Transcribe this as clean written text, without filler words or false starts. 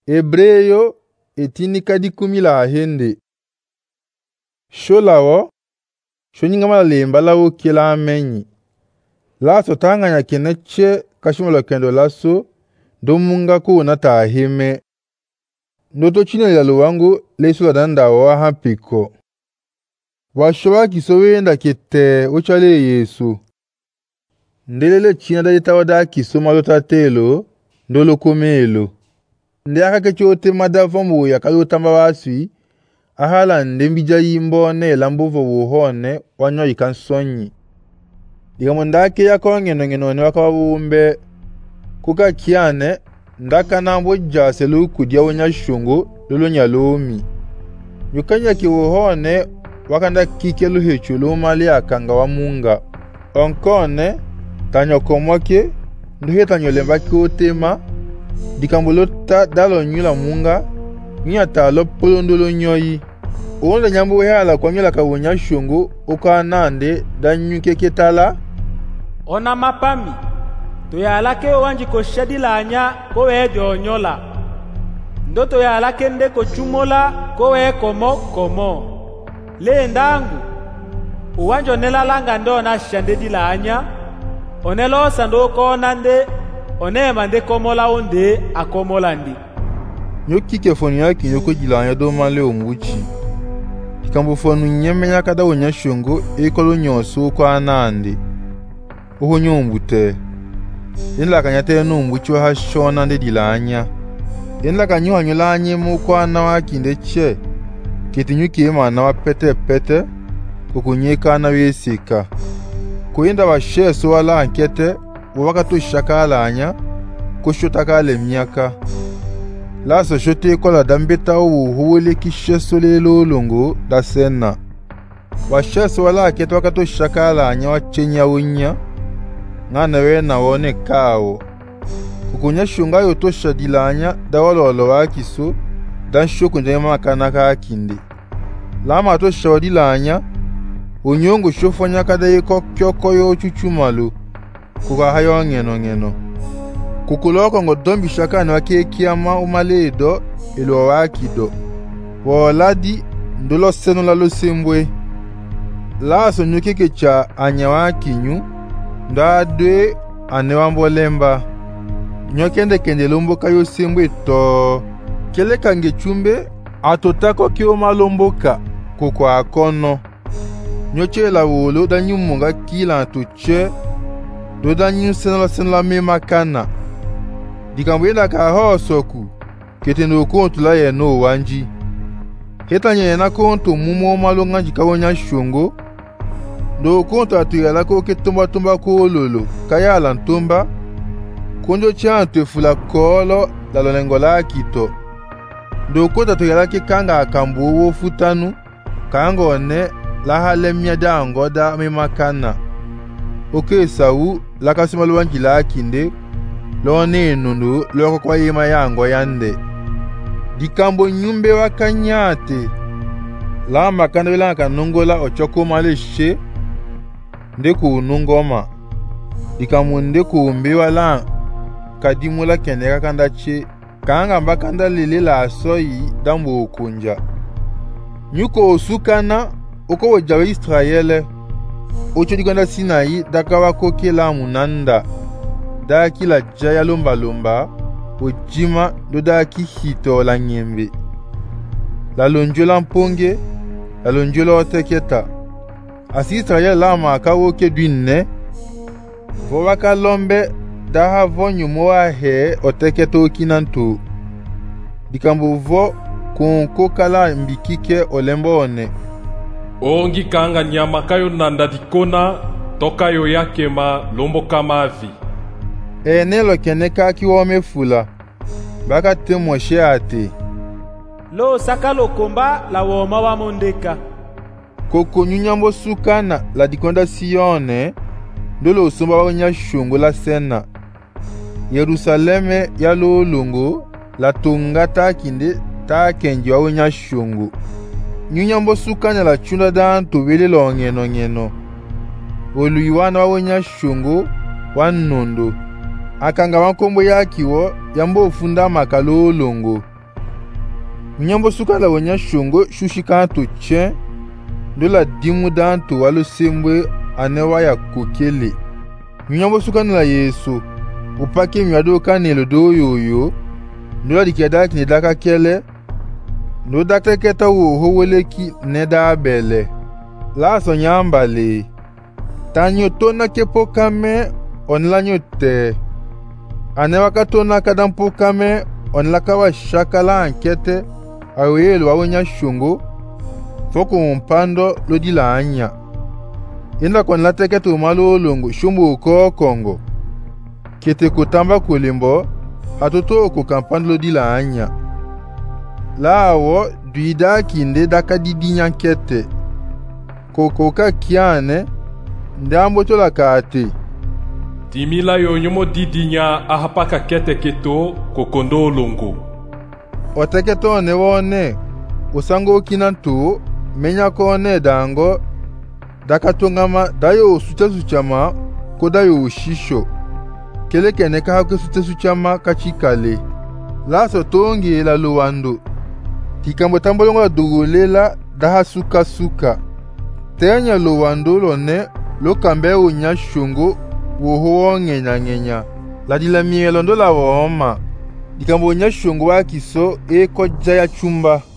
Hebreyo etini kadi 10 Sholawo shonyingama lemba lawo kila amenyi. Laso tanganya keneche kashimola kendo laso domunga kuuna tahime. Ndoto chine lalo wangu leso la danda wa hampiko. Washowa kisowenda kete uchale Yesu. Ndelele china da yitawada kisoma lotatelo ndolo komelo. Ndiaka kechote madavambu ya kalutamba wasui. Ahala ndembija yimbone lambuvo wuhone wanyo ikansonyi. Digamondake yako ngeno wakawumbe kuka kiane ndaka nambo jaselu kudia wanyashungu lulu nyalomi. Yukanya kiwuhone wakanda kikelu hechulu mali akanga wa munga. Onkone tanyo komoke nduhe tanyo lemba kiotema dikambulota dalo nyula munga nya talo polondolo nyoyi. Uonda nyambu hala kwa nyola kawunya shungu uka nande danyuke ketala. Ona mapami tuyalake wanji koshadi lanya kowe jonyola ndoto yalake nde kochumola kowe komo le ndangu uwanjo nelalanga ndo na shandedi lanya onelo sando kona nde onema nde komola onde akomola ndi nyoki kefoni yaki nyoko jilanya do male omuchi ikambo fonu nyemenya kada wonya shungu ekolo nyoso kwa nande oho nyombute inla kanyate numbuchi wa hashona nde dilanya inla kanyo hanyulanye mu kwa na wakinde che kitinyuki mana wa pete kukunyeka na wesika kuinda wa sheso wala ankete wakatu shakalanya kushotaka le myaka laso shote kola dambeta uhuwele kisheso lelo longo da sena wa sheso wala ankete wakatu shakalanya wa chenya unya ngana wena wone kao kukunya shunga yoto shadilanya da walolo wakiso dan shoku njema makanaka akinde lama to shadilanya unyongo shofanya kada yeko kyoko yo chuchumalo kuka hayo ngeno kukuloko ngodombi shakani wake kiyama umaledo ilo wakido woladi ndolo seno lalo sembwe laso nyukeke cha anyawakinyu ndadwe anewambo lemba nyokende kende lombo kayo sembwe to kele kange chumbe atotako kio malomboka kuko akono nyoche la wolo danyu munga kila tuche do danyu senla mema kana dikambwenda ka hosoku ketendo kontu la ye no wanji hetanye na kontu mumo malonga jikawonya shungo do kontu atuyala ko ketumba ko lolo kaya ntumba konjo chante fula kolo la lolengo la kito do kontu atuyala ke kanga akambu wo futanu kango ne la halemya da ngoda memakana oke sawu la kasimalu wanji la kinde lone nundu loko kwa yema yango yande dikambo nyumbe wakanyate la makana wila kanungola ochoko maleshe ndeku nungoma dikamu ndeku mbiwa la kadimula kendeka kandache kanga mbakanda lele la asoyi dambo ukunja nyuko osukana oko wajawe Israele ocho dikwanda Sinai daka wako kila munanda da kila jaya lomba ojima do da ki hito la nyembe la lonjola mponge la lonjola oteketa asi Israele la maka woke dwinne vo waka lombe da havonyu moa he oteketa okinanto dikambo vo konko kala mbikike olembo one ongi kanga nyama kayo nanda dikona tokayo yakema lombo kamavi nelo keneka kiwome fula baka temoshe ate lo sakalo komba la woma wa mondeka koko nyunyambo sukana la dikonda Sione ndolo usumba wanya shungu la sena Yerusaleme ya lolungu la tungata kinde ta kenji wa wanya shungu nyunyambo sukana la chunda dantu wele lo ngeno oluiwana wa wanya shungu wanundu akanga wankombo yakiwo yambo ufunda makalo longo Mnyambo suka la wonya shongo shushikanto chen ndo la dimu danto walo sembwe anewa ya kokele. Mnyambo suka la Yesu upake myado kanelo do yoyo ndo la dikeda ki nedaka kele ndo dakte keta wo howeleki neda bele. La so nyambale tanyo tona kepo kame onlanyo te anewa katona kadampo kame onlaka wa shakala ankete awelo awonya shongo foko mpando lodi la anya inda kon la teketo malo longo shumbo ko kongo kete kutamba kulimbo hatoto ko kampando lodi la anya lawo duida kinde daka didinya kete kokoka kiane ndambo tola kate timila yo nyomo didinya ahapaka kete keto kokondo longo oteketo ne wone usango kinantu menya kone dango dakatongama dayo suchama kodayo ushisho kele kene ka hake suchama kachikale la sotongi la luwando tikambo tambolongo la dugulela daha suka tenya luwando lone lo kambe unya shungo woho ngenya la dila mielo ndo la woma dikambo unya shungo wa kiso ko jaya chumba